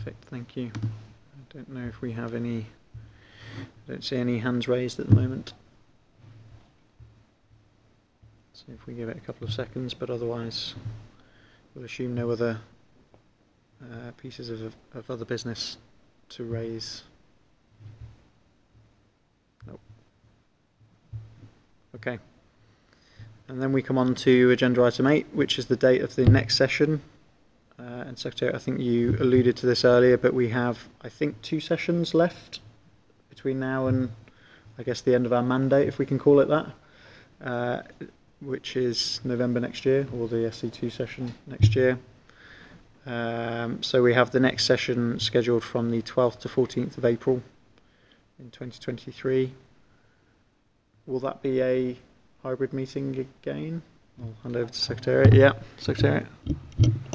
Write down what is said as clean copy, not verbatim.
Perfect, thank you. I don't know if we have any, I don't see any hands raised at the moment. See if we give it a couple of seconds, but otherwise we'll assume no other pieces of other business to raise. Nope. Okay. And then we come on to agenda item 8, which is the date of the next session. And Secretary, I think you alluded to this earlier, but we have, I think, 2 sessions left between now and, I guess, the end of our mandate, if we can call it that, which is November next year, or the SC2 session next year. So we have the next session scheduled from the 12th to 14th of April in 2023. Will that be a hybrid meeting again? I'll hand over to Secretariat. Yeah, Secretariat.